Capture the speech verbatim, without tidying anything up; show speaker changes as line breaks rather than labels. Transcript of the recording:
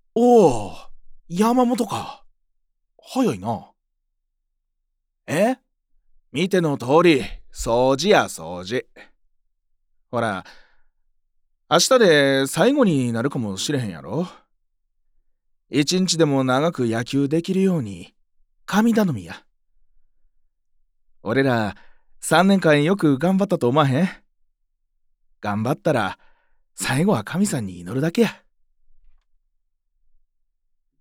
おお、山本か。早いな。え見ての通り、掃除や掃除。ほら、明日で最後になるかもしれへんやろ。一日でも長く野球できるように、神頼みや。俺ら、さんねんかんよく頑張ったと思わへん？頑張ったら、最後は神さんに祈るだけや。